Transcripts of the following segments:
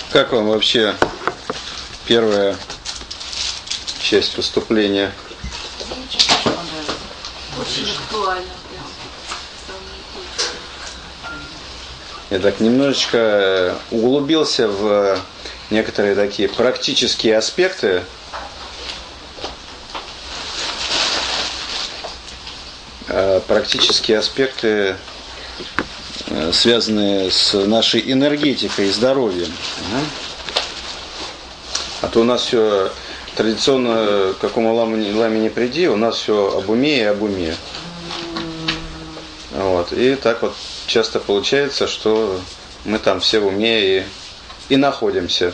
Как вам вообще первая часть выступления? Очень актуально. Я так немножечко углубился в некоторые такие практические аспекты. Практические аспекты, связанные с нашей энергетикой и здоровьем. А то у нас все традиционно, к какому ламе не приди, у нас все об уме и об уме. Вот. И так вот часто получается, что мы там все в уме и находимся.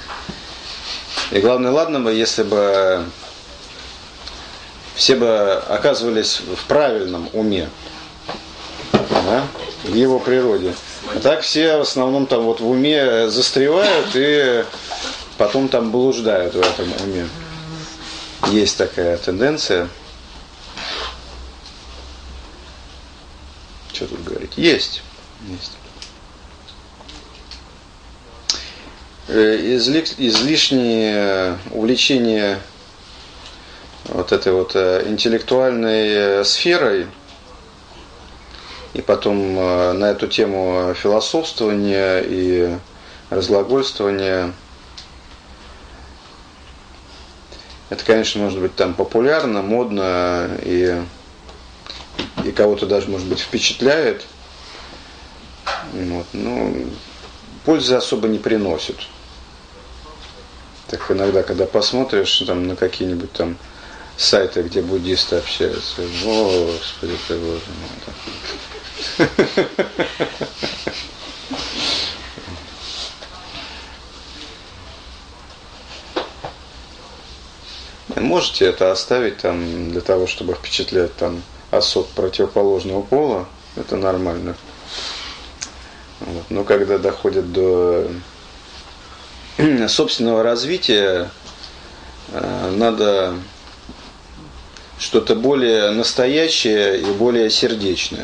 И главное, ладно бы, если бы все бы оказывались в правильном уме, да, в его природе. А так все в основном там вот в уме застревают и потом там блуждают в этом уме. Есть такая тенденция. Что тут говорить? Есть. Излишнее увлечение вот этой вот интеллектуальной сферой и потом на эту тему философствования и разглагольствования. Это, конечно, может быть там популярно, модно и кого-то даже, может быть, впечатляет. Вот. Но пользы особо не приносит. Так иногда, когда посмотришь там, на какие-нибудь там сайты, где буддисты общаются, Господи ты Боже мой. Можете это оставить там для того, чтобы впечатлять там особ противоположного пола, это нормально. Вот. Но когда доходит до собственного развития, надо что-то более настоящее и более сердечное.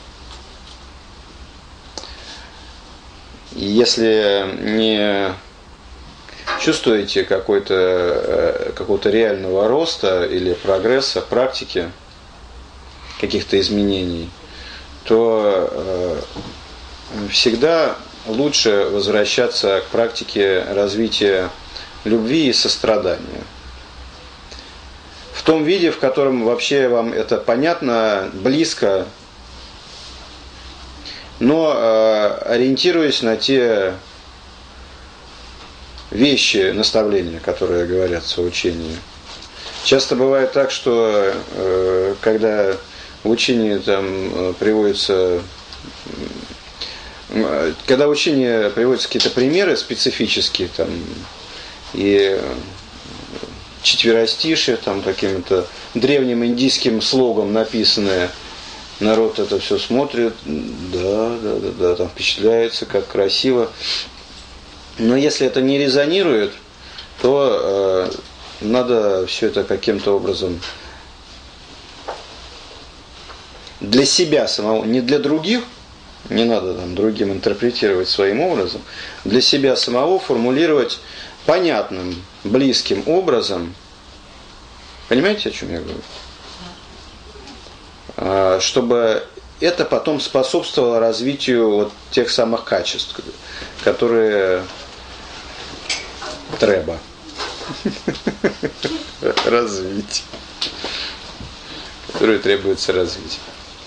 И если не чувствуете какого-то реального роста или прогресса, практики, каких-то изменений, то всегда лучше возвращаться к практике развития любви и сострадания. В том виде, в котором вообще вам это понятно, близко, но ориентируясь на те вещи, наставления, которые говорятся в учении. Часто бывает так, что когда в учении там приводятся какие-то примеры специфические там, и четверостишие там каким-то древним индийским слогом написанное, народ это все смотрит, да, там впечатляется, как красиво. Но если это не резонирует, то надо все это каким-то образом для себя самого, не для других, не надо там другим интерпретировать своим образом, для себя самого формулировать понятным, близким образом. Понимаете, о чем я говорю? Чтобы это потом способствовало развитию вот тех самых качеств, которые треба развить, которые требуется развить.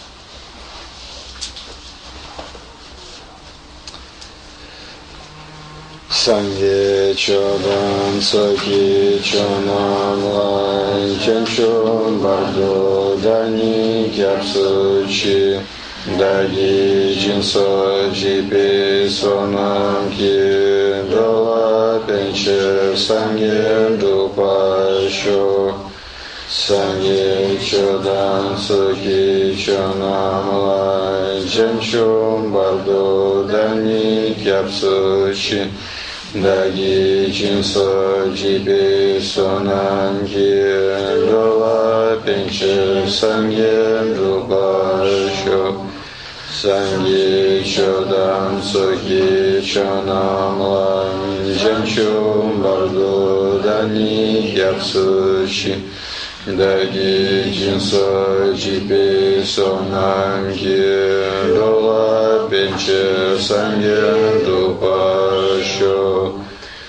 Санге чодан соки чонам лай чанчон бардо дани кяпсучи даги чинсо джипи сонам ки дола пенче санге дупашо санге чодан соки чонам лай чанчон бардо дани кяпсучи даги чинсо джипи сонам ки дола пенче санге дупашо Sangye Chodam Sokye Chonam Lam Jamchum Bardo Dani Gyapsu Shi Dagi Jinso Jipe Sonam Ki Dola Benche Sangye Dupa Sho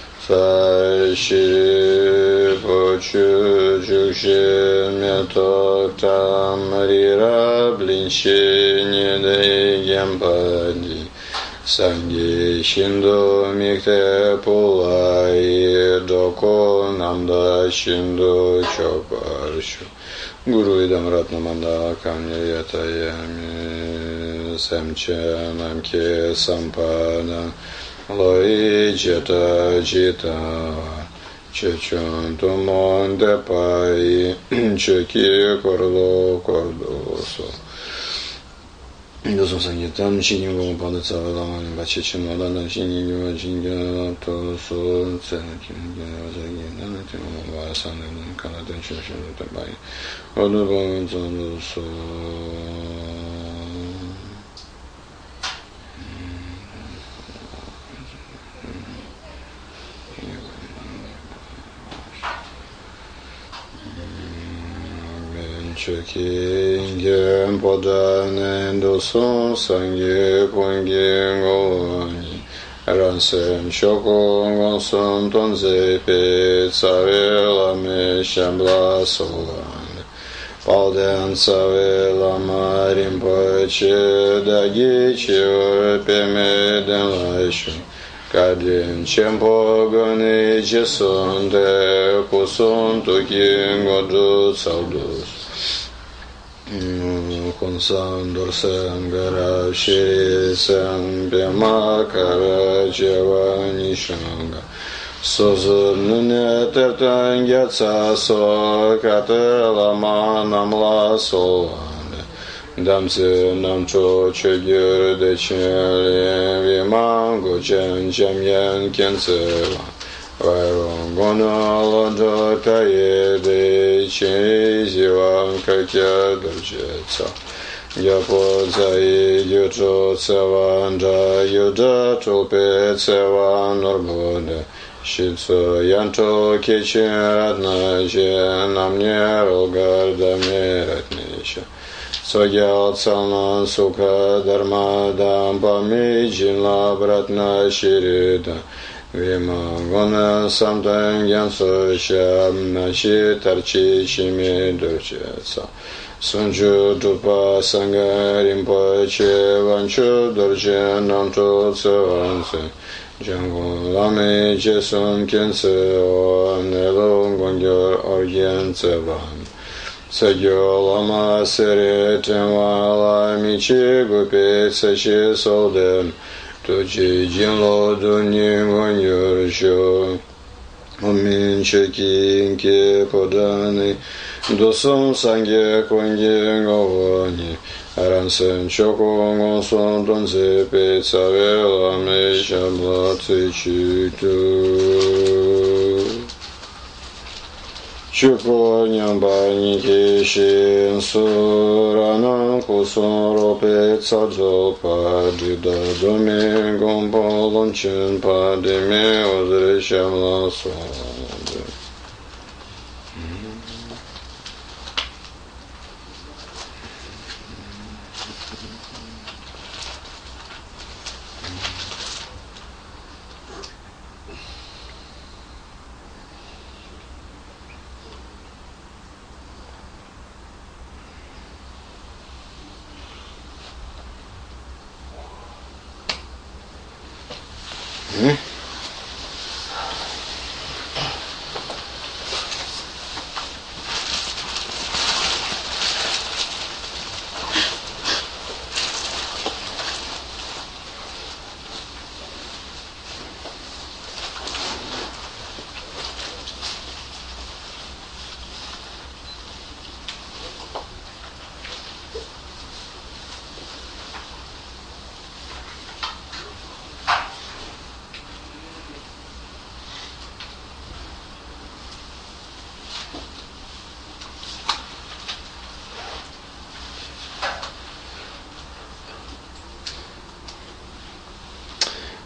Sashi Pochu Jukshe Myetok Tam Rira Blinshi Nyede Gyempadi Sangye Shindo Mikte Pulai Doko Namda Shindo Choparshu Guru Idam Ratnamanda Kamya Yatayami Semche Namke Sampada Loi Jeta Jita Chechun Tumon Depai Cheki Kordo Kordoso Doso Sangitam Shinyo Pada Tsavalam Bachechen Wadana Shinyo Jinga Toso Tsenakin Zagin Vasan Kanadan Shoshan Tabai Odoban Zonoso Chöki Poda Nendo Son Sangye Pongi Ngoni Ransem Shoko Gonson Tonze Pe Tsave Lame Shambla Solan Palden Tsave Lama Rinpoche Dagi Chio Peme Den Laishu Kadin Chempo Goni Jeson De Kusun Tuki Ngodu Tsaldus Konsan Dorsam Gara Shiri Sam Pema Kara Jeva Nishanga Sozu Nune Tertan Gyatsa So Kate Lama Namla Solane Damsi Namcho Chegyur De Chili Viman Gochen Chemyen Kensela Vairong Gono Lodo Kaye De Chi Zivan Kakya Dorjetsa Gyapo Zai Gyucho Tsevanja Yuda Tulpe Tsevan Norbode Shitso Yanto Kichin Ratna Je Namnye Rogar Damiratnisha Sogyal Tsalman Sukha Dharma Dampami Jinla Bratna Shirida Vima Gona Samdang Yanso Sham Nashi Tarchi Shimi Dorjetsa Sunju Dupa Sangha Rinpoche Vanchu Dorje Namcho Tsevanse Jango Lame Jesun Kense O Nelo Gongyor Orgen Tsevan Sagyo Lama Sere Tenwa La Michi Gupe Tseshi Solden Tuji Jinlo Duni Gongyor Sho Omin Cheki Inke Podani Doson Sangye Kongi Govani Aransen Choko Gonson Donze Pe Tsave Lame Shabla Tsechitu Choko Nyamba Niki Shin Surana Kuson Rope Tsadzo Padida Domi Gompo Lonchin Padime Ozre Shamla Sode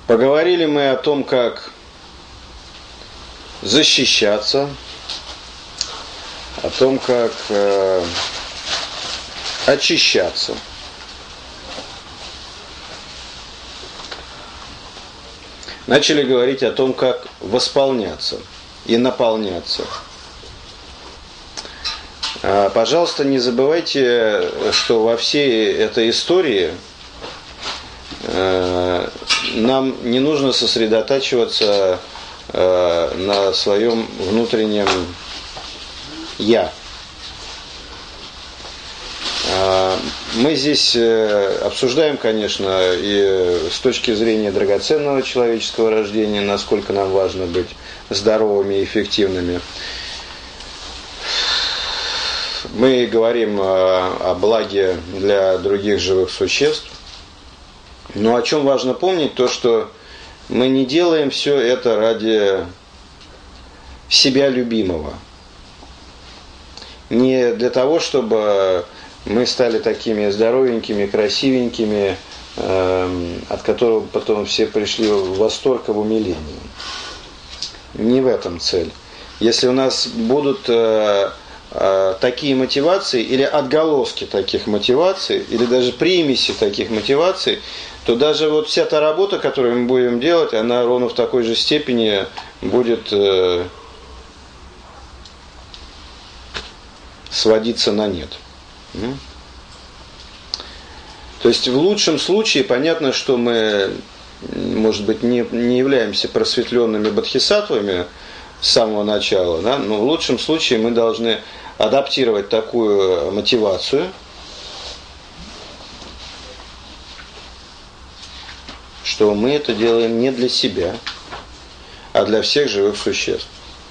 Поговорили мы о том, как защищаться, о том, как очищаться. Начали говорить о том, как восполняться и наполняться. Пожалуйста, не забывайте, что во всей этой истории нам не нужно сосредотачиваться на своем внутреннем «я». Мы здесь обсуждаем, конечно, и с точки зрения драгоценного человеческого рождения, насколько нам важно быть здоровыми и эффективными. Мы говорим о благе для других живых существ. Но о чем важно помнить, то, что мы не делаем все это ради себя любимого. Не для того, чтобы мы стали такими здоровенькими, красивенькими, от которого потом все пришли в восторг и в умиление. Не в этом цель. Если у нас будут такие мотивации, или отголоски таких мотиваций, или даже примеси таких мотиваций, то даже вот вся та работа, которую мы будем делать, она ровно в такой же степени будет сводиться на нет. То есть в лучшем случае понятно, что мы, может быть, не являемся просветленными бодхисаттвами с самого начала, да? Но в лучшем случае мы должны адаптировать такую мотивацию, что мы это делаем не для себя, а для всех живых существ.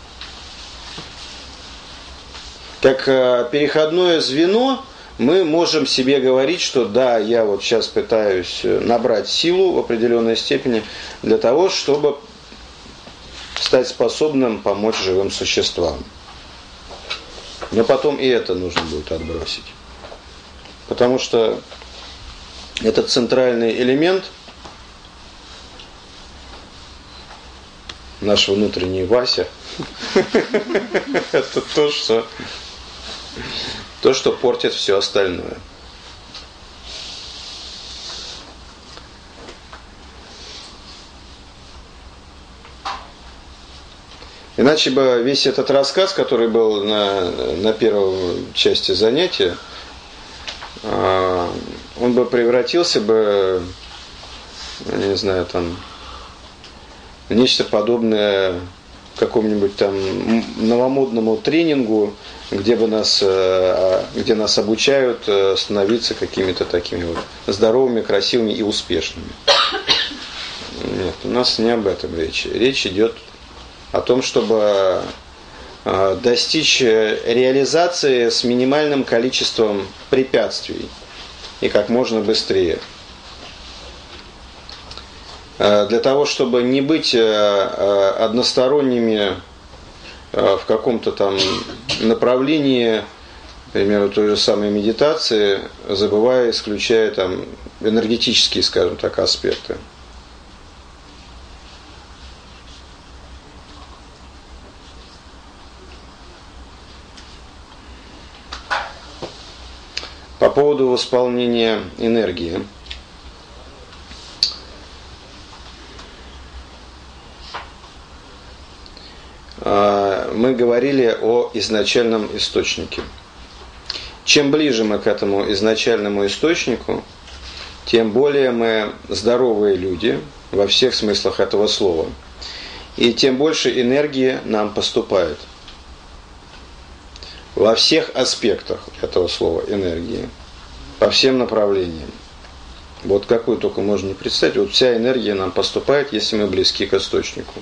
Как переходное звено мы можем себе говорить, что да, я вот сейчас пытаюсь набрать силу в определенной степени для того, чтобы стать способным помочь живым существам. Но потом и это нужно будет отбросить. Потому что этот центральный элемент, наш внутренний Вася, это то, что портит все остальное. Иначе бы весь этот рассказ, который был на первой части занятия, он бы превратился бы, не знаю, там, в нечто подобное какому-нибудь там новомодному тренингу, где нас обучают становиться какими-то такими вот здоровыми, красивыми и успешными. Нет, у нас не об этом речь. Речь идет о том, чтобы достичь реализации с минимальным количеством препятствий и как можно быстрее. Для того, чтобы не быть односторонними в каком-то там направлении, к примеру, той же самой медитации, забывая, исключая там энергетические, скажем так, аспекты. По поводу восполнения энергии. Мы говорили о изначальном источнике. Чем ближе мы к этому изначальному источнику, тем более мы здоровые люди во всех смыслах этого слова. И тем больше энергии нам поступает. Во всех аспектах этого слова энергии. По всем направлениям. Вот какую только можно не представить. Вот вся энергия нам поступает, если мы близки к источнику.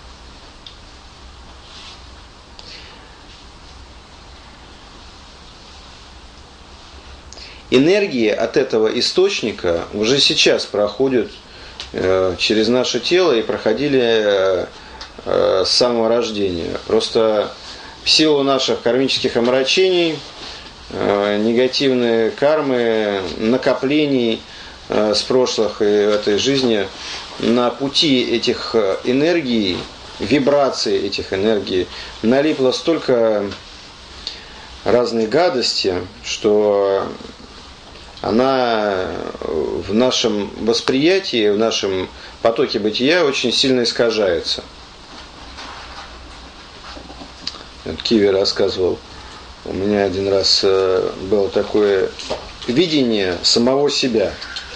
Энергии от этого источника уже сейчас проходят через наше тело и проходили с самого рождения. Просто в силу наших кармических омрачений, негативные кармы, накоплений, с прошлых и этой жизни на пути этих энергий, вибраций этих энергий налипло столько разной гадости, что она в нашем восприятии, в нашем потоке бытия очень сильно искажается. Киви рассказывал, у меня один раз было такое видение самого себя.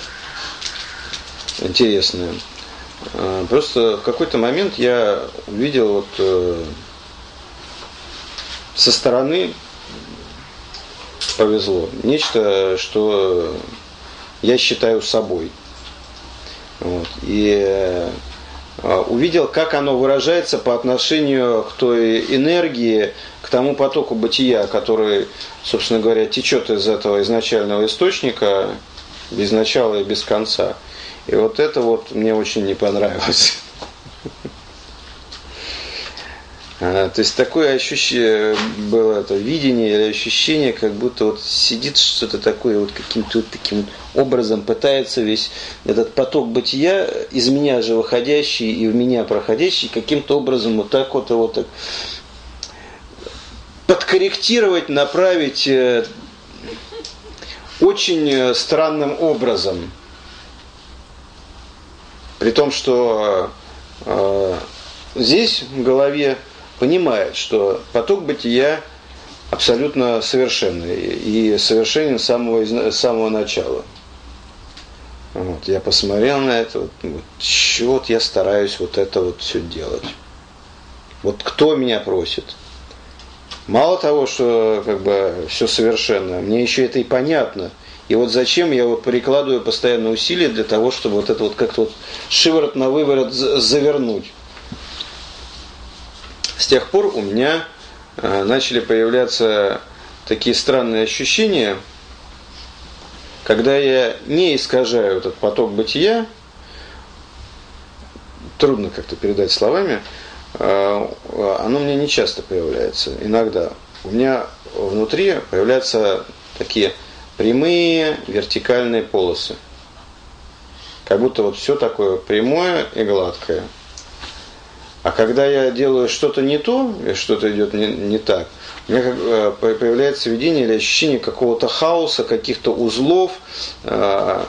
Интересное. Просто в какой-то момент я увидел со стороны, повезло, нечто, что я считаю собой. И увидел, как оно выражается по отношению к той энергии, к тому потоку бытия, который, собственно говоря, течет из этого изначального источника без начала и без конца. И это мне очень не понравилось. То есть такое ощущение было, это видение или ощущение, как будто сидит что-то такое, каким-то таким образом пытается весь этот поток бытия из меня же выходящий и в меня проходящий каким-то образом так подкорректировать, направить очень странным образом. При том, что здесь в голове понимает, что поток бытия абсолютно совершенный и совершенен с самого начала. Я посмотрел на это, чего я стараюсь это все делать. Кто меня просит? Мало того, что все совершенно, мне еще это и понятно. И зачем я прикладываю постоянно усилия для того, чтобы это как-то шиворот на выворот завернуть. С тех пор у меня начали появляться такие странные ощущения, когда я не искажаю этот поток бытия, трудно как-то передать словами, оно у меня не часто появляется. Иногда у меня внутри появляются такие прямые вертикальные полосы. Как будто все такое прямое и гладкое. А когда я делаю что-то не то, и что-то идет не так, у меня появляется видение или ощущение какого-то хаоса, каких-то узлов, как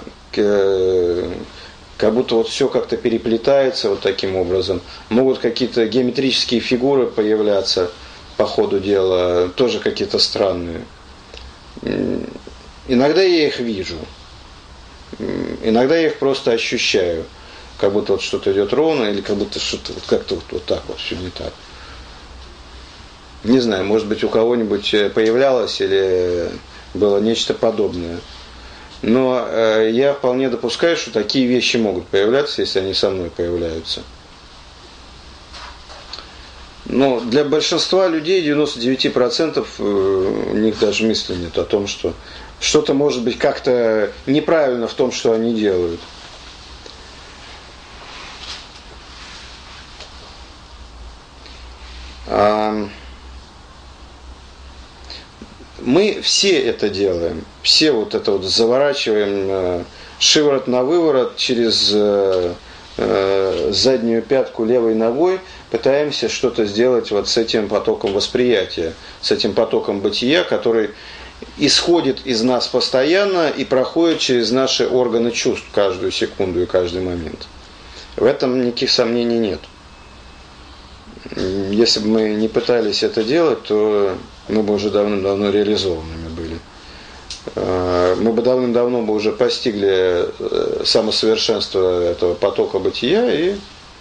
будто все как-то переплетается таким образом. Могут какие-то геометрические фигуры появляться по ходу дела, тоже какие-то странные. Иногда я их вижу, иногда я их просто ощущаю. Как будто что-то идет ровно, или как будто что-то как-то так все не так. Не знаю, может быть, у кого-нибудь появлялось или было нечто подобное. Но я вполне допускаю, что такие вещи могут появляться, если они со мной появляются. Но для большинства людей, 99%, у них даже мысли нет о том, что что-то может быть как-то неправильно в том, что они делают. Мы все это делаем, все это заворачиваем шиворот на выворот через заднюю пятку левой ногой, пытаемся что-то сделать с этим потоком восприятия, с этим потоком бытия, который исходит из нас постоянно и проходит через наши органы чувств каждую секунду и каждый момент. В этом никаких сомнений нет. Если бы мы не пытались это делать, то мы бы уже давным-давно реализованными были. Мы бы давным-давно уже постигли самосовершенство этого потока бытия и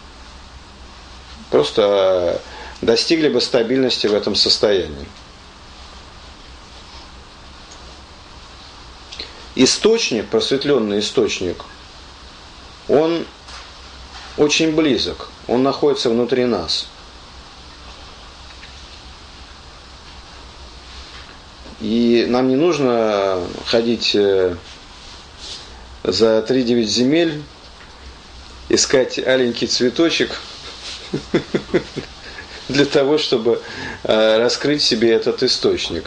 просто достигли бы стабильности в этом состоянии. Источник, просветленный источник, он очень близок, он находится внутри нас. И нам не нужно ходить за 3-9 земель, искать аленький цветочек для того, чтобы раскрыть себе этот источник.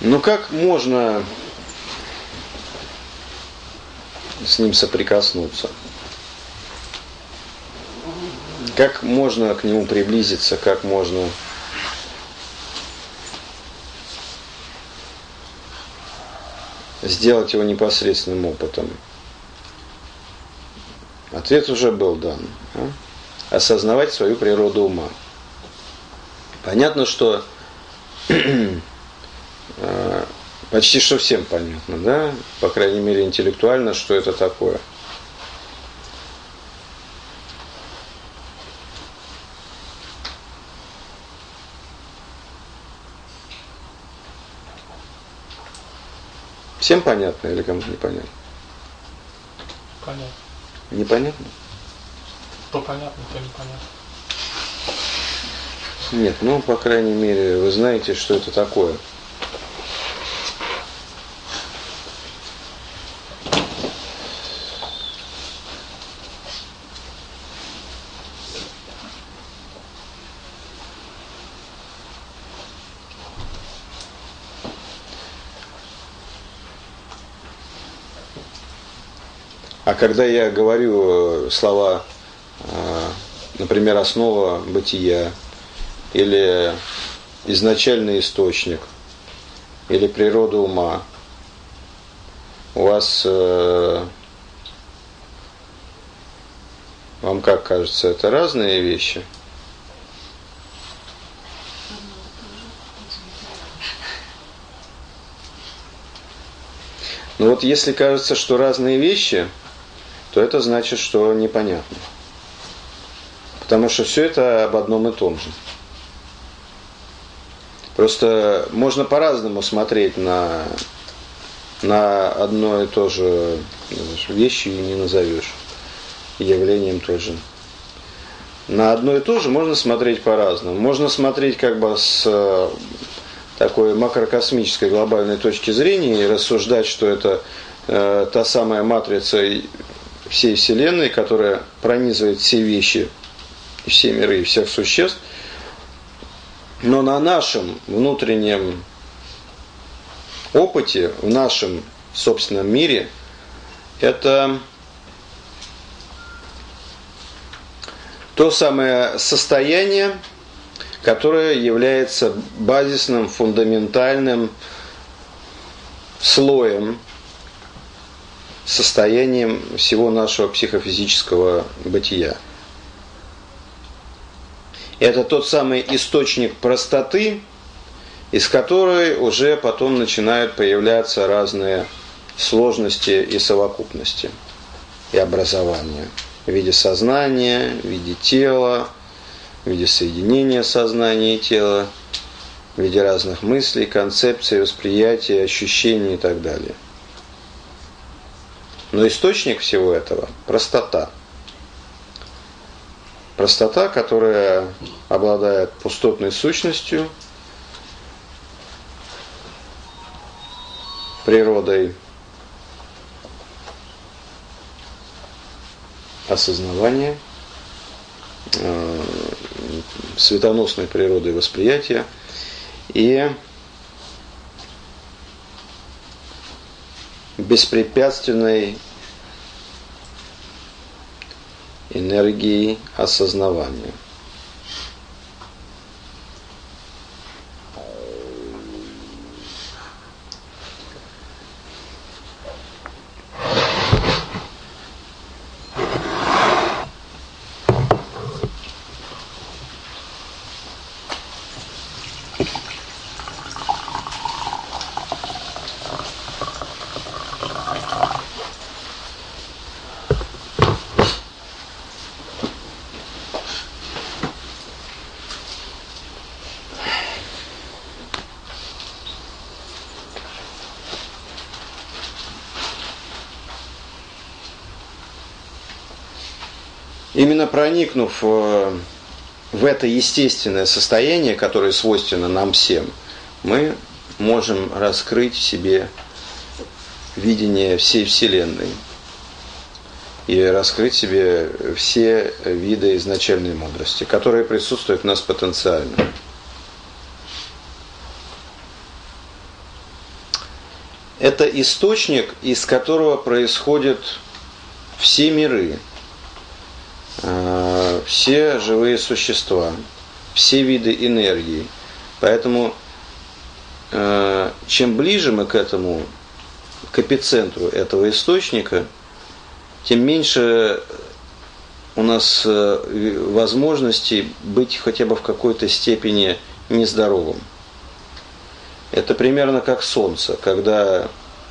Но как можно с ним соприкоснуться? Как можно к нему приблизиться? Как можно сделать его непосредственным опытом? Ответ уже был дан. Осознавать свою природу ума. Понятно, что почти что всем понятно, да? По крайней мере, интеллектуально, что это такое. Всем понятно или кому-то непонятно? Понятно. Непонятно? То понятно, то непонятно. Нет, ну, по крайней мере, вы знаете, что это такое. А когда я говорю слова, например, основа бытия, или изначальный источник, или природа ума, у вас, вам как кажется, это разные вещи? Но вот если кажется, что разные вещи, то это значит, что непонятно. Потому что все это об одном и том же. Просто можно по-разному смотреть на одно и то же вещи и не назовешь явлением тоже. На одно и то же можно смотреть по-разному. Можно смотреть как бы с такой макрокосмической глобальной точки зрения и рассуждать, что это та самая матрица всей Вселенной, которая пронизывает все вещи, все миры и всех существ. Но на нашем внутреннем опыте, в нашем собственном мире, это то самое состояние, которое является базисным, фундаментальным слоем, состоянием всего нашего психофизического бытия. Это тот самый источник простоты, из которой уже потом начинают появляться разные сложности и совокупности, и образования в виде сознания, в виде тела, в виде соединения сознания и тела, в виде разных мыслей, концепций, восприятий, ощущений и так далее. Но источник всего этого – простота. Простота, которая обладает пустотной сущностью, природой осознавания, светоносной природой восприятия и беспрепятственной энергией осознавания. Именно проникнув в это естественное состояние, которое свойственно нам всем, мы можем раскрыть в себе видение всей Вселенной и раскрыть в себе все виды изначальной мудрости, которые присутствуют в нас потенциально. это источник, из которого происходят все миры, все живые существа, все виды энергии. Поэтому чем ближе мы к этому, к эпицентру этого источника, тем меньше у нас возможностей быть хотя бы в какой-то степени нездоровым. Это примерно как солнце, когда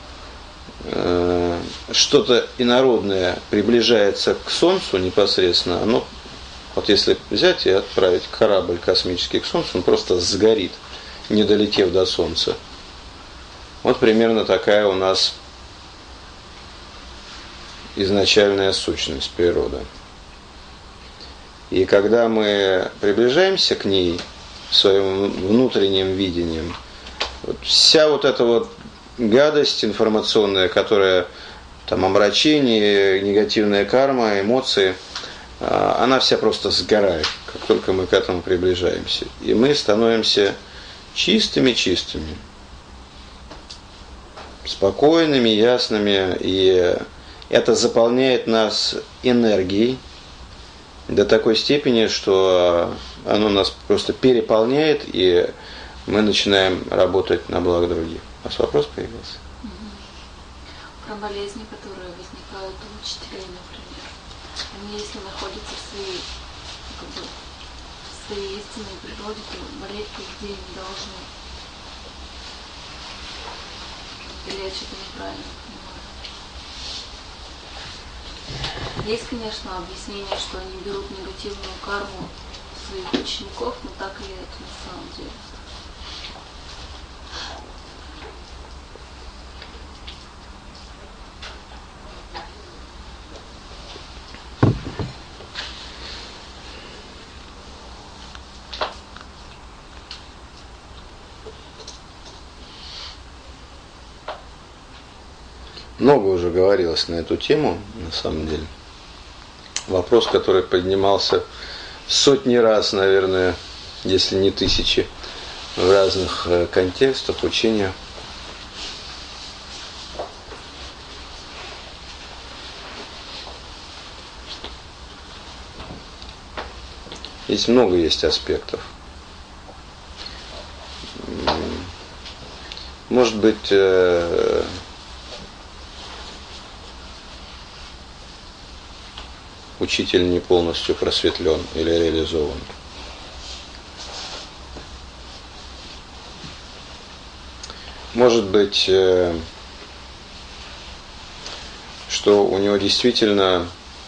что-то инородное приближается к солнцу непосредственно, оно, вот если взять и отправить корабль космический к солнцу, он просто сгорит, не долетев до солнца. Вот примерно такая у нас изначальная сущность природы. И когда мы приближаемся к ней своим внутренним видением, вот вся вот эта вот гадость информационная, которая там омрачение, негативная карма, эмоции, она вся просто сгорает, как только мы к этому приближаемся. И мы становимся чистыми, спокойными, ясными, и это заполняет нас энергией до такой степени, что оно нас просто переполняет, и мы начинаем работать на благо других. У вас вопрос появился? Про болезни, которые возникают у учителей, например. Они, если находятся в своей истинной природе, то болеть по идее не должны. Или я что-то неправильно понимаю? Есть, конечно, объяснение, что они берут негативную карму своих учеников, но так ли это на самом деле? Много уже говорилось на эту тему, на самом деле. Вопрос, который поднимался сотни раз, наверное, если не тысячи, в разных контекстах учения. Здесь много есть аспектов. Может быть, учитель не полностью просветлен или реализован. Может быть, что у него действительно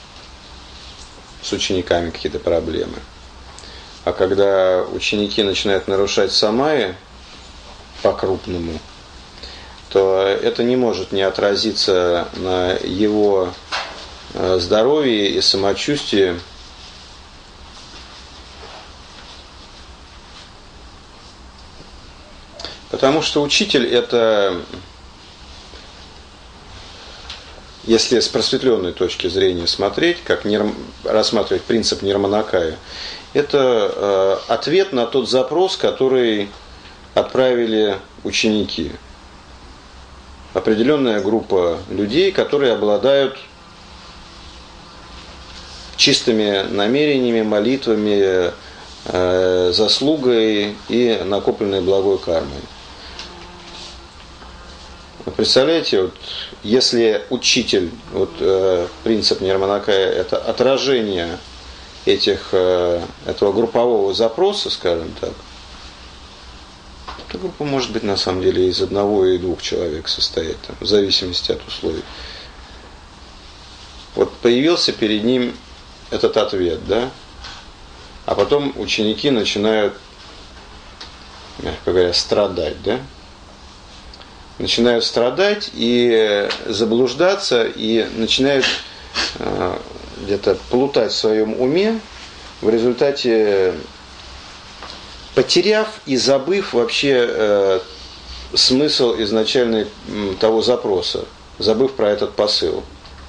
с учениками какие-то проблемы. А когда ученики начинают нарушать самаи по-крупному, то это не может не отразиться на его здоровье и самочувствие. Потому что учитель — это, если с просветленной точки зрения смотреть, как рассматривать принцип нирманакая, это ответ на тот запрос, который отправили ученики. Определенная группа людей, которые обладают чистыми намерениями, молитвами, заслугой и накопленной благой кармой. Представляете, вот, если учитель, принцип нирманакая, это отражение этого группового запроса, скажем так, эта группа может быть на самом деле из одного и двух человек состоит, в зависимости от условий. Вот появился перед ним этот ответ, да? А потом ученики начинают, мягко говоря, страдать, да? Начинают страдать и заблуждаться, и начинают где-то плутать в своем уме, в результате потеряв и забыв вообще смысл изначальный того запроса, забыв про этот посыл.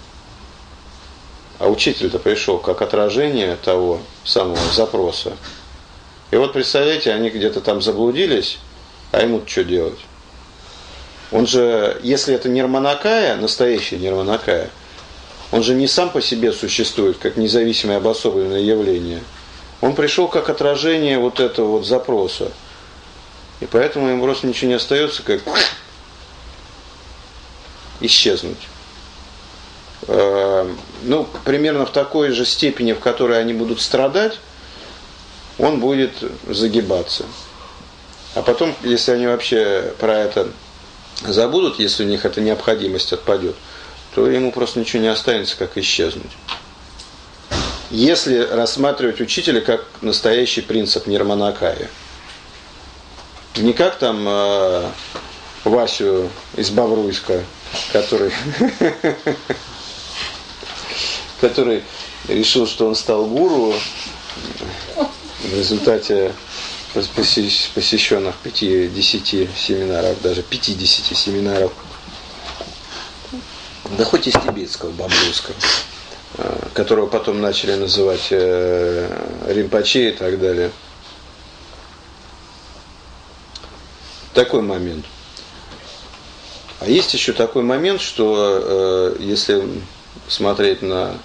А учитель-то пришел как отражение того самого запроса. И вот представляете, они где-то там заблудились, а ему-то что делать? Он же, если это нирманакая, настоящая нирманакая, он же не сам по себе существует, как независимое обособленное явление. Он пришел как отражение вот этого вот запроса. И поэтому ему просто ничего не остается, как исчезнуть. Ну, примерно в такой же степени, в которой они будут страдать, он будет загибаться. А потом, если они вообще про это забудут, если у них эта необходимость отпадет, то ему просто ничего не останется, как исчезнуть. Если рассматривать учителя как настоящий принцип нирманакая, не как там Васю из Бобруйска, который решил, что он стал гуру в результате посещенных 5-10 семинаров, даже 50 семинаров, да хоть из тибетского, бобруйского, которого потом начали называть Ринпоче и так далее. Такой момент. А есть еще такой момент, что если смотреть на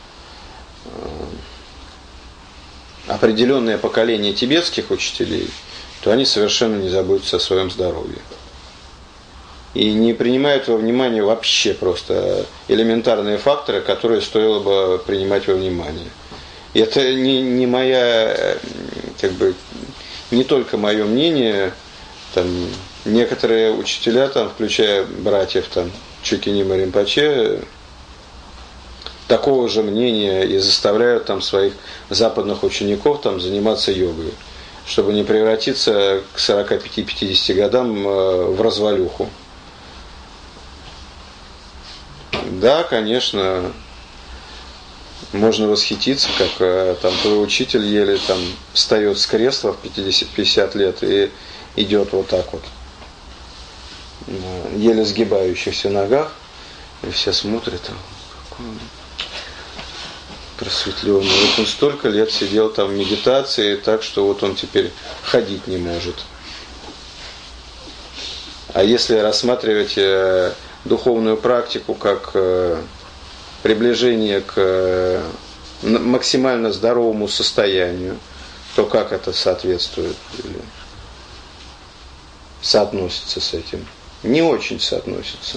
определенное поколение тибетских учителей, то они совершенно не заботятся о своем здоровье. И не принимают во внимание вообще просто элементарные факторы, которые стоило бы принимать во внимание. И это не моя, как бы, не только мое мнение, там, некоторые учителя, там, включая братьев там, Чокинима Ринпоче, такого же мнения и заставляют там, своих западных учеников там, заниматься йогой, чтобы не превратиться к 45-50 годам в развалюху. Да, конечно, можно восхититься, как там твой учитель еле там встает с кресла в 50 лет и идет вот так вот, на еле сгибающихся ногах, и все смотрят, какой он просветленный. Вот он столько лет сидел там в медитации, так что вот он теперь ходить не может. А если рассматривать духовную практику как приближение к максимально здоровому состоянию, то как это соответствует или соотносится с этим? Не очень соотносится.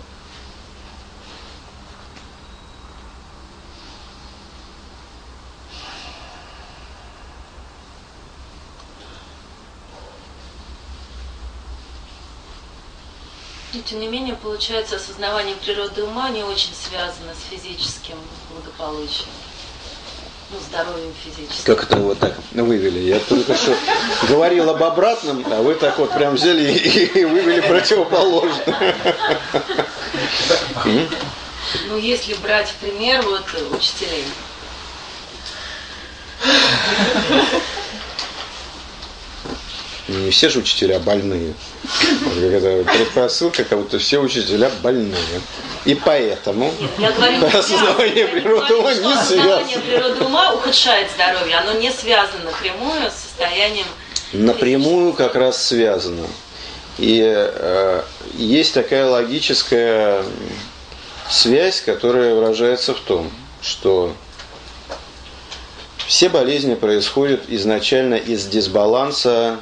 И тем не менее, получается, осознавание природы ума не очень связано с физическим благополучием, ну, здоровьем физическим. Как это вот так вывели? Я только что говорил об обратном, а вы так вот прям взяли и вывели противоположное. Ну, если брать в пример вот учителей. Не все же учителя больные. Это предпосылка, как будто все учителя больные. И поэтому осознавание природы ума не связано. Осознавание природы ума ухудшает здоровье, оно не связано напрямую с состоянием. Напрямую как раз связано. И есть такая логическая связь, которая выражается в том, что все болезни происходят изначально из дисбаланса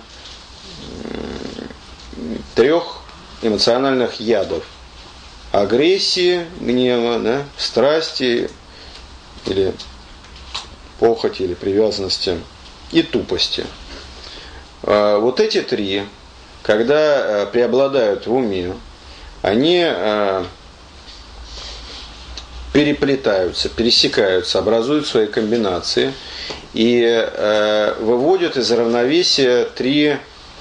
3 эмоциональных ядов: агрессии, гнева, да, страсти или похоти или привязанности и тупости. Вот эти 3, когда преобладают в уме, они переплетаются, пересекаются, образуют свои комбинации и выводят из равновесия 3,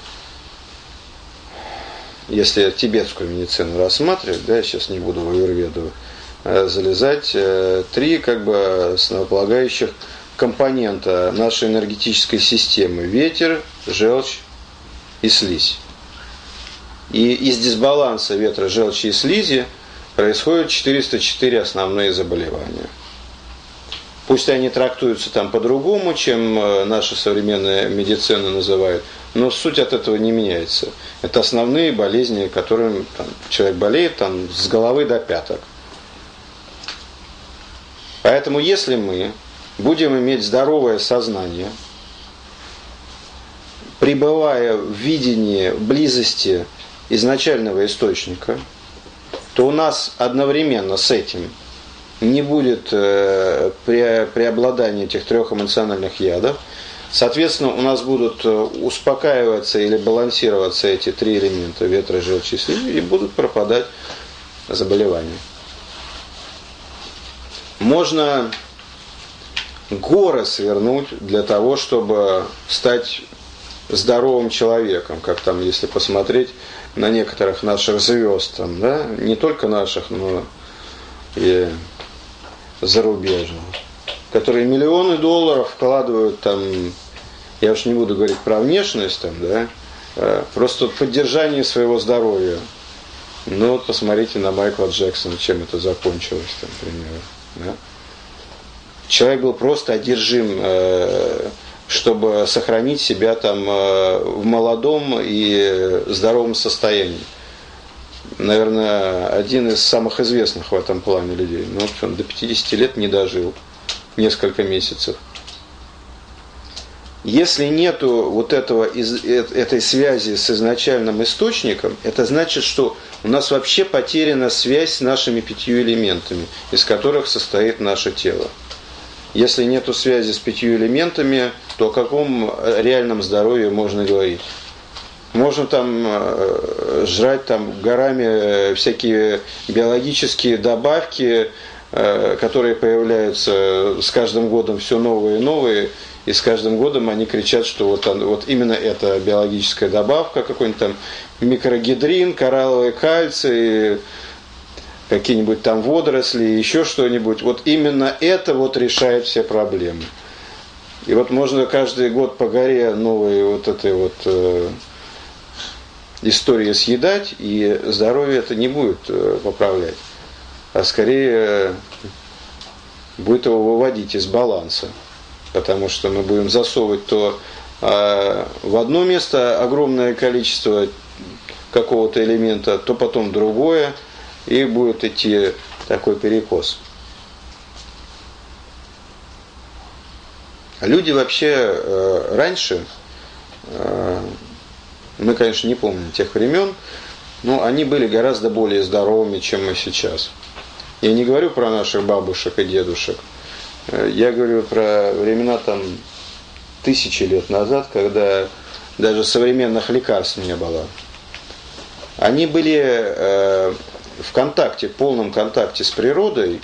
если тибетскую медицину рассматривать, да, я сейчас не буду в аюрведу залезать, 3 как бы основополагающих компонента нашей энергетической системы: ветер, желчь и слизь. И из дисбаланса ветра, желчи и слизи происходят 404 основные заболевания. Пусть они трактуются там по-другому, чем наша современная медицина называет но суть от этого не меняется. Это основные болезни, которыми там, человек болеет там, с головы до пяток. Поэтому если мы будем иметь здоровое сознание, пребывая в видении близости изначального источника, то у нас одновременно с этим не будет преобладания этих трех эмоциональных ядов. Соответственно, у нас будут успокаиваться или балансироваться эти три элемента – ветра, желчи и слизь, и будут пропадать заболевания. Можно горы свернуть для того, чтобы стать здоровым человеком, как там, если посмотреть на некоторых наших звезд, там, да? Не только наших, но и зарубежных, которые миллионы долларов вкладывают там, я уж не буду говорить про внешность, там, да, просто поддержание своего здоровья. Ну вот посмотрите на Майкла Джексона, чем это закончилось, там, к примеру. Да? Человек был просто одержим, чтобы сохранить себя там в молодом и здоровом состоянии. Наверное, один из самых известных в этом плане людей. Ну, он до 50 лет не дожил, несколько месяцев. Если нету вот этой связи с изначальным источником, это значит, что у нас вообще потеряна связь с нашими 5 элементами, из которых состоит наше тело. Если нету связи с 5 элементами, то о каком реальном здоровье можно говорить? Можно там жрать там горами всякие биологические добавки, которые появляются с каждым годом все новые и новые, и с каждым годом они кричат, что вот именно эта биологическая добавка, какой-нибудь там микрогидрин, коралловый кальций, какие-нибудь там водоросли, еще что-нибудь, вот именно это вот решает все проблемы. И вот можно каждый год по горе новые вот этой вот истории съедать, и здоровье это не будет поправлять, а скорее будет его выводить из баланса, потому что мы будем засовывать то в одно место огромное количество какого-то элемента, то потом другое, и будет идти такой перекос. Люди вообще раньше, мы, конечно, не помним тех времен, но они были гораздо более здоровыми, чем мы сейчас. Я не говорю про наших бабушек и дедушек. Я говорю про времена там 1000 лет назад, когда даже современных лекарств не было. Они были в контакте, в полном контакте с природой.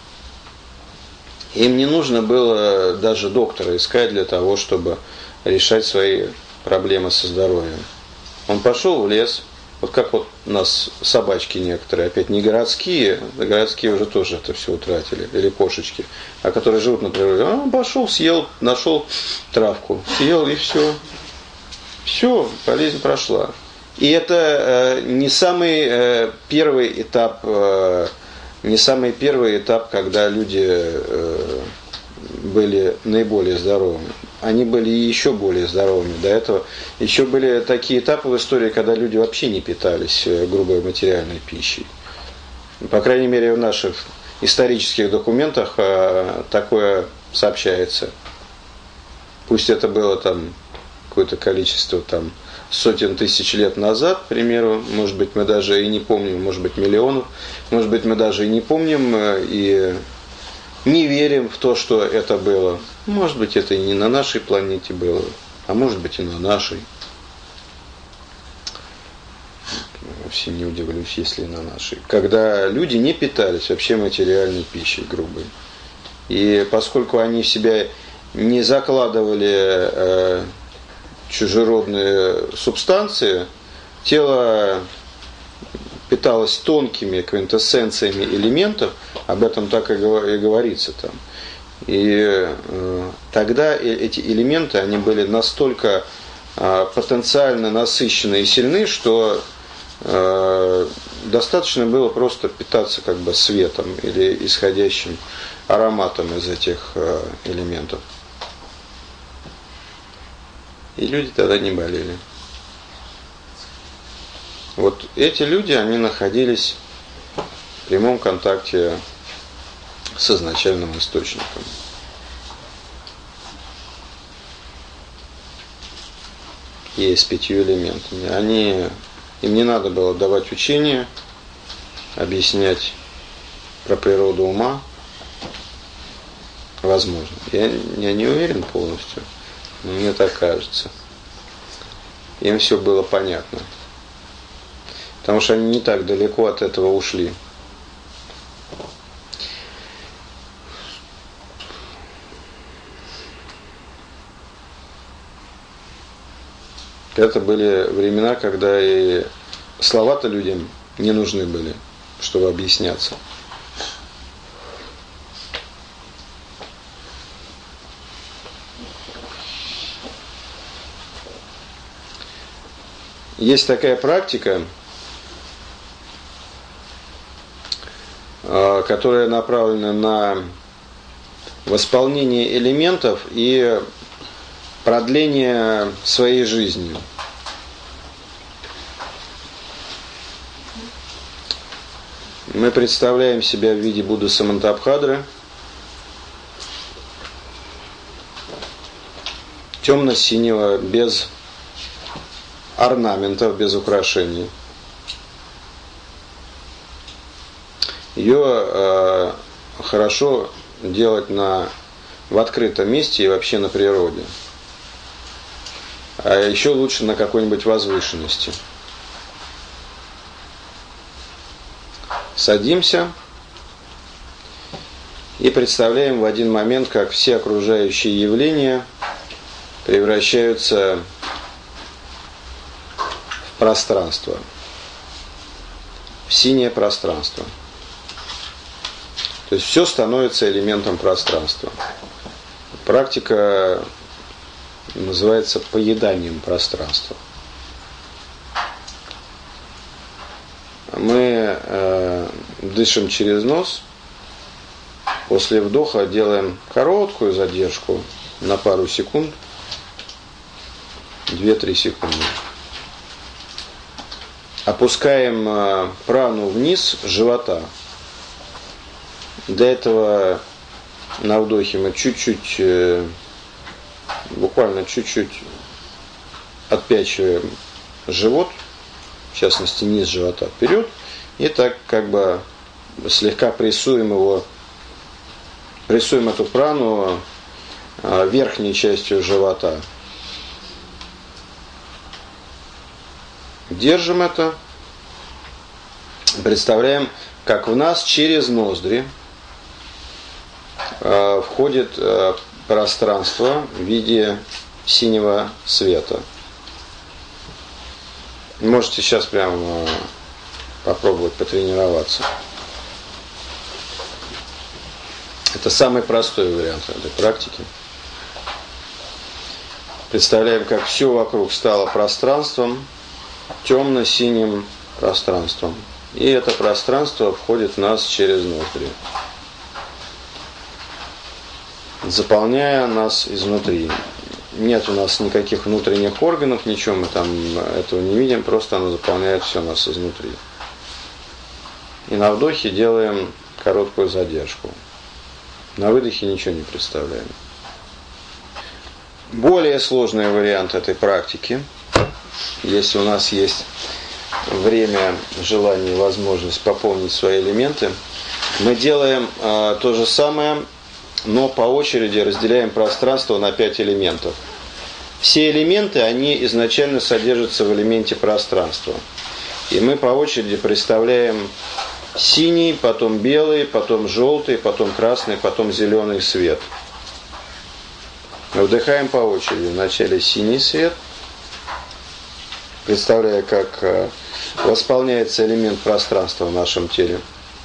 Им не нужно было даже доктора искать для того, чтобы решать свои проблемы со здоровьем. Он пошел в лес, вот как вот у нас собачки некоторые, опять не городские, да городские уже тоже это все утратили, или кошечки, а которые живут на природе. Он пошел, съел, нашел травку, съел и все. Все, болезнь прошла. И это не самый первый этап, когда люди были наиболее здоровыми. Они были еще более здоровыми. До этого еще были такие этапы в истории, когда люди вообще не питались грубой материальной пищей. По крайней мере, в наших исторических документах такое сообщается. Пусть это было там какое-то количество там сотен тысяч лет назад, к примеру, может быть, мы даже и не помним, может быть, миллионов, может быть, мы даже и не помним и не верим в то, что это было. Может быть, это и не на нашей планете было, а может быть, и на нашей. Вовсе не удивлюсь, если и на нашей. Когда люди не питались вообще материальной пищей грубой. И поскольку они в себя не закладывали чужеродные субстанции, тело питалось тонкими квинтэссенциями элементов, об этом так и говорится там. И тогда эти элементы, они были настолько потенциально насыщены и сильны, что достаточно было просто питаться как бы светом или исходящим ароматом из этих элементов. И люди тогда не болели. Вот эти люди, они находились в прямом контакте с изначальным источником. И с 5 элементами. Им не надо было давать учения, объяснять про природу ума. Возможно. Я не уверен полностью, но мне так кажется. Им все было понятно. Потому что они не так далеко от этого ушли. Это были времена, когда и слова-то людям не нужны были, чтобы объясняться. Есть такая практика, которая направлена на восполнение элементов и продление своей жизни. Мы представляем себя в виде Будды Самантабхадры, темно-синего, без орнаментов, без украшений. Ее хорошо делать в открытом месте и вообще на природе. А еще лучше на какой-нибудь возвышенности. Садимся и представляем в один момент, как все окружающие явления превращаются в пространство, в синее пространство. То есть все становится элементом пространства. Практика называется поеданием пространства. Мы дышим через нос, после вдоха делаем короткую задержку на пару секунд, 2-3 секунды. Опускаем прану вниз живота. До этого на вдохе мы чуть-чуть, буквально чуть-чуть отпячиваем живот, в частности низ живота вперед, и так как бы слегка прессуем эту прану верхней частью живота. Держим это, представляем, как в нас через ноздри входит пространство в виде синего света. Можете сейчас прямо попробовать потренироваться. Это самый простой вариант этой практики. Представляем, как все вокруг стало пространством, темно-синим пространством. И это пространство входит в нас через ноздри, заполняя нас изнутри. Нет у нас никаких внутренних органов, ничего мы там этого не видим, просто оно заполняет все нас изнутри. И на вдохе делаем короткую задержку. На выдохе ничего не представляем. Более сложный вариант этой практики, если у нас есть время, желание, возможность пополнить свои элементы, мы делаем то же самое, но по очереди разделяем пространство на 5 элементов. Все элементы, они изначально содержатся в элементе пространства. И мы по очереди представляем синий, потом белый, потом желтый, потом красный, потом зеленый свет. Вдыхаем по очереди. Вначале синий свет, представляя, как восполняется элемент пространства в нашем теле.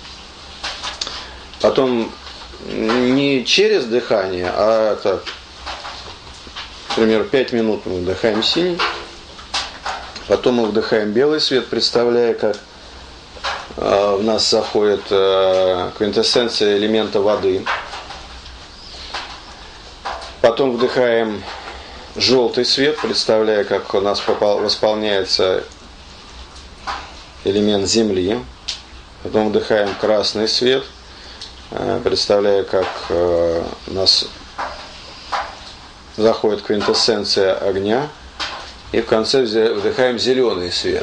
Потом не через дыхание, а так, например, 5 минут мы вдыхаем синий, потом мы вдыхаем белый свет, представляя, как в нас заходит квинтэссенция элемента воды. Потом вдыхаем желтый свет, представляя, как у нас восполняется элемент Земли. Потом вдыхаем красный свет, представляя, как у нас заходит квинтэссенция огня. И в конце вдыхаем зеленый свет.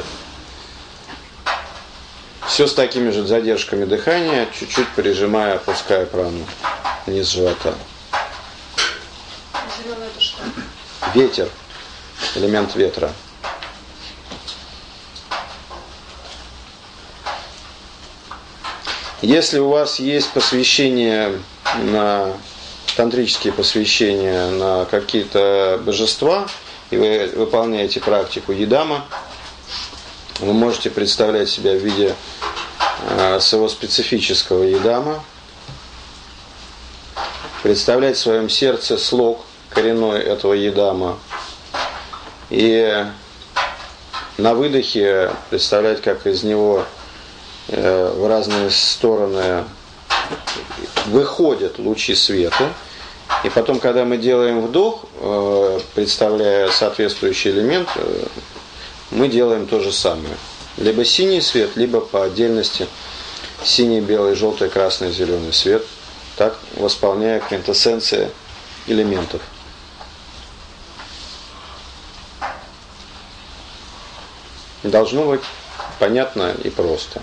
Все с такими же задержками дыхания, чуть-чуть прижимая, опуская прану вниз живота. Зеленый это что? Ветер, элемент ветра. Если у вас есть посвящение тантрические посвящения на какие-то божества, и вы выполняете практику Едама, вы можете представлять себя в виде своего специфического Едама, представлять в своем сердце слог коренной этого Едама, и на выдохе представлять, как из него в разные стороны выходят лучи света. И потом, когда мы делаем вдох, представляя соответствующий элемент, мы делаем то же самое. Либо синий свет, либо по отдельности синий, белый, желтый, красный, зеленый свет. Так восполняя квинтэссенция элементов. Должно быть понятно и просто.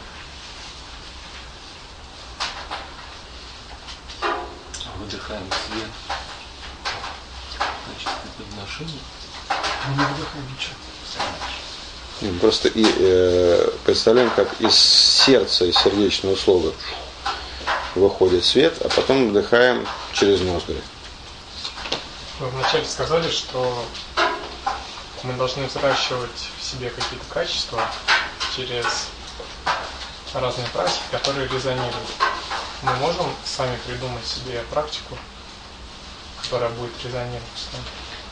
Выдыхаем свет. Значит, это подношение. Мы не выдыхаем ничего. Просто представляем, как из сердца, из сердечного слога выходит свет, а потом вдыхаем через ноздри. Вы вначале сказали, что мы должны взращивать в себе какие-то качества через разные практики, которые резонируют. Мы можем сами придумать себе практику, которая будет резонировать с нами?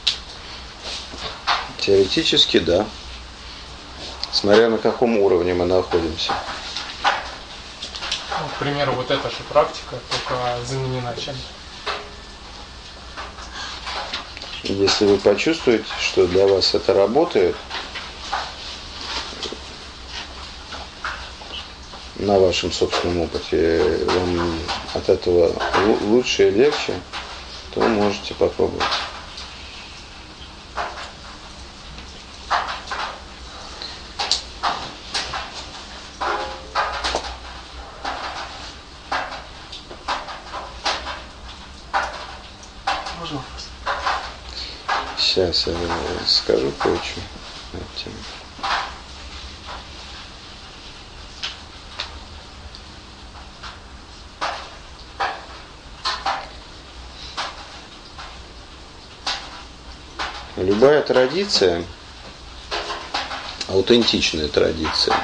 Теоретически, да. Смотря на каком уровне мы находимся. Ну, к примеру, вот эта же практика, только заменена чем-то. Если вы почувствуете, что для вас это работает, на вашем собственном опыте, вам от этого лучше и легче, то вы можете попробовать. Можно вопрос? Сейчас я скажу кое-что на эту тему. Любая традиция, аутентичная традиция,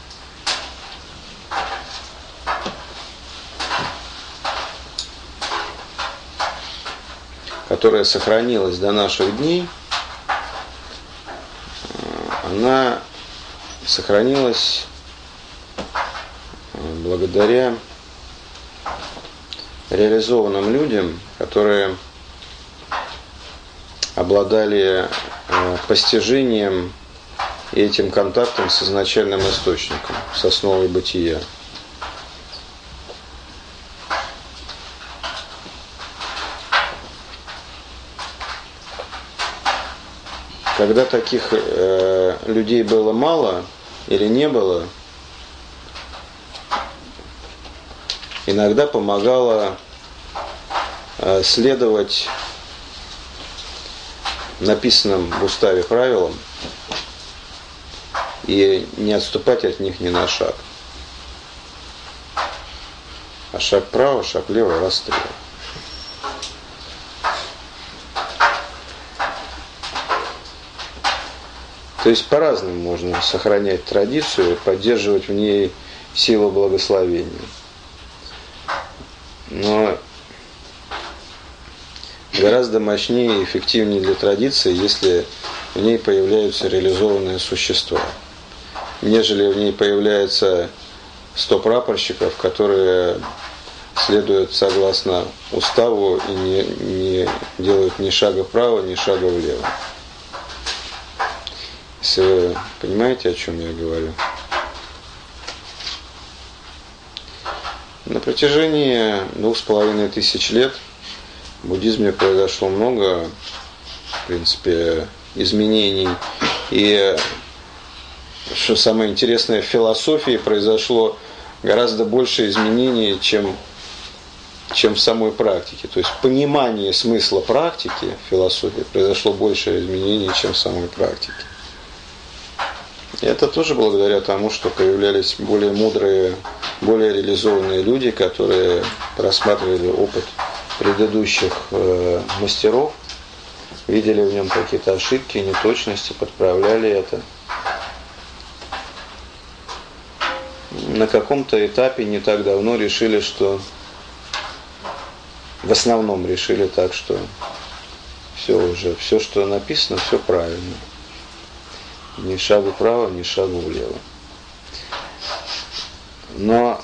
которая сохранилась до наших дней, она сохранилась благодаря реализованным людям, которые обладали постижением и этим контактом с изначальным источником, с основой бытия. Когда таких людей было мало или не было, иногда помогало следовать написанным в уставе правилам и не отступать от них ни на шаг. А шаг вправо, шаг влево, расстрел. То есть по-разному можно сохранять традицию, поддерживать в ней силу благословения. Но гораздо мощнее и эффективнее для традиции, если в ней появляются реализованные существа, нежели в ней появляются 100 прапорщиков, которые следуют согласно уставу и не делают ни шага вправо, ни шага влево. Если вы понимаете, о чем я говорю. На протяжении 2500 лет в буддизме произошло много, в принципе, изменений. И, что самое интересное, в философии произошло гораздо больше изменений, чем в самой практике. То есть в понимании смысла практики в философии произошло больше изменений, чем в самой практике. И это тоже благодаря тому, что появлялись более мудрые, более реализованные люди, которые просматривали опыт предыдущих мастеров, видели в нем какие-то ошибки, неточности, подправляли это. На каком-то этапе не так давно решили, что в основном решили так, что все, что написано, все правильно. Ни шагу вправо, ни шагу влево. Но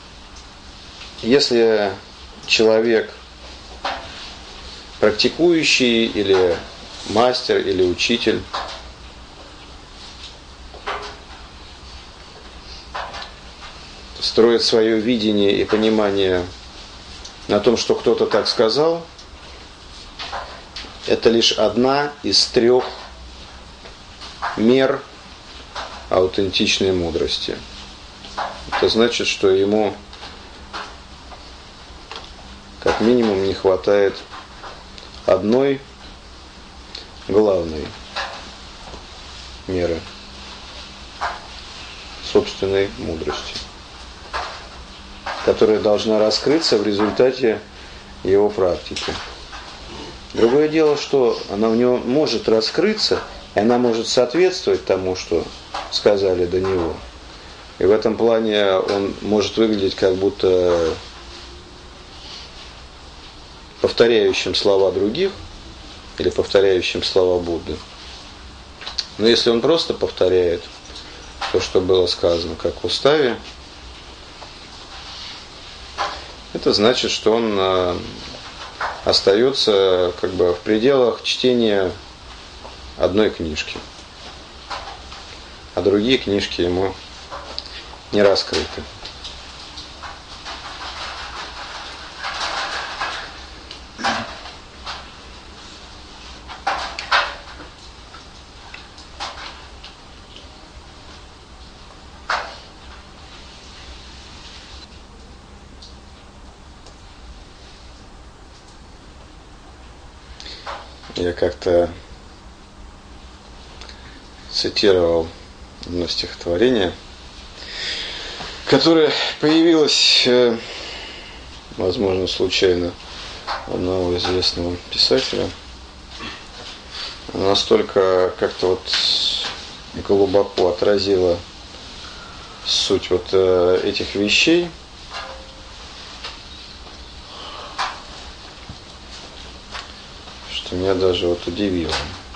если человек практикующий или мастер, или учитель, строит свое видение и понимание на том, что кто-то так сказал, это лишь одна из 3 мер аутентичной мудрости. Это значит, что ему как минимум не хватает одной главной меры собственной мудрости, которая должна раскрыться в результате его практики. Другое дело, что она у него может раскрыться, и она может соответствовать тому, что сказали до него. И в этом плане он может выглядеть как будто повторяющим слова других или повторяющим слова Будды. Но если он просто повторяет то, что было сказано, как в уставе, это значит, что он остается как бы в пределах чтения одной книжки, а другие книжки ему не раскрыты. Я как-то цитировал одно стихотворение, которое появилось, возможно, случайно у одного известного писателя. Оно настолько как-то вот глубоко отразило суть вот этих вещей, что меня даже вот удивило.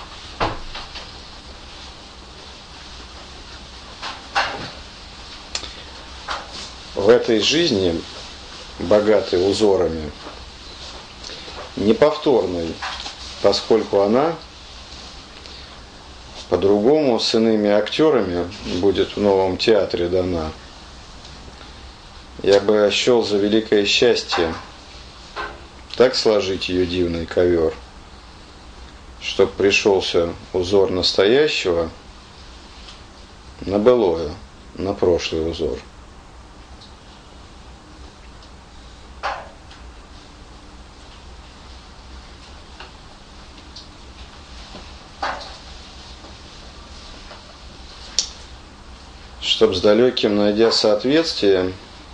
В этой жизни, богатой узорами, неповторной, поскольку она по-другому с иными актерами будет в новом театре дана, я бы счел за великое счастье так сложить ее дивный ковер, чтоб пришелся узор настоящего на былое, на прошлый узор. Чтоб с далеким, найдя соответствие,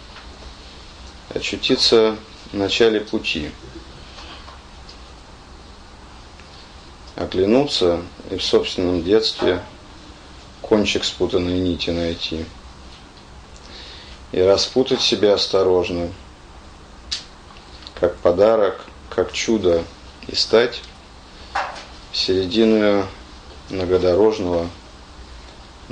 очутиться в начале пути, оглянуться и в собственном детстве кончик спутанной нити найти, и распутать себя осторожно, как подарок, как чудо, и стать серединою многодорожного,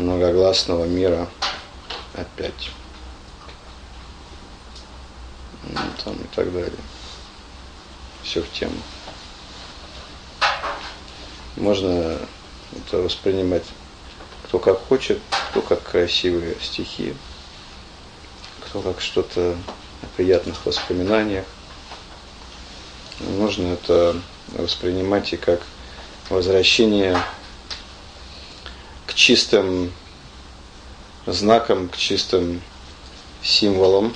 многогласного мира опять. там, и так далее. Все в тему. Можно это воспринимать кто как хочет, кто как красивые стихи, кто как что-то о приятных воспоминаниях. Можно это воспринимать и как возвращение к чистым знакам, к чистым символам,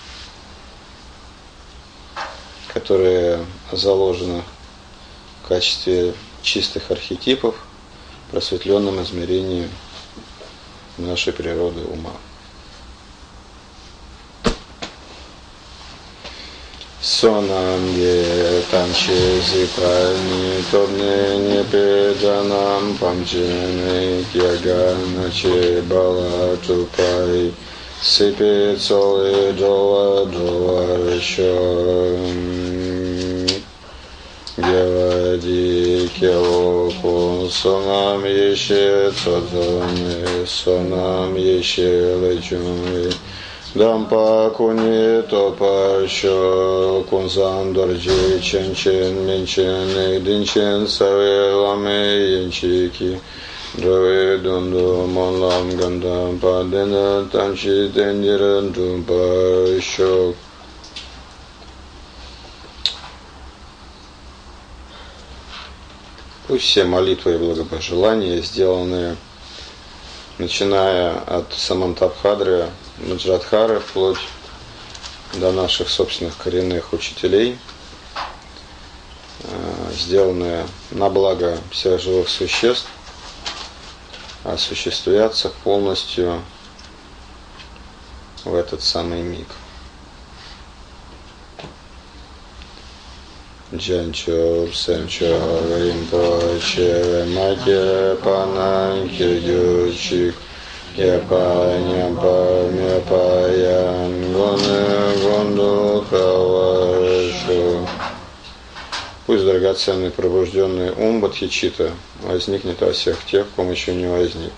которые заложены в качестве чистых архетипов в просветленном измерении нашей природы ума. Сонам е танче зипани тобне не педанам памчене кьяганаче бала чупай сипе цоле джола джола решон гевади кеопун сонам еше цодзоне сонам еше лечуми Дампа куни топа шо кунзан дорджи чен чен мен чен дин чен саве ламе янчики дрове дунду монлам гандам падена танчи дендиран думпа шо. Пусть все молитвы и благопожелания, сделанные начиная от Самантабхадры, Маджрадхары, вплоть до наших собственных коренных учителей, сделанные на благо всех живых существ, осуществятся полностью в этот самый миг. Джанчо, Сенчо, Римпоче, Маке, Панан, Киргючик, Япаня, Мепаян, Гоне, Гонду, Кавашу. Пусть драгоценный пробужденный ум Бодхичитта возникнет во всех тех, в ком еще не возник.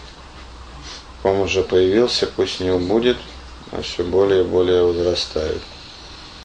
В ком уже появился, пусть не убудет, а все более и более возрастает.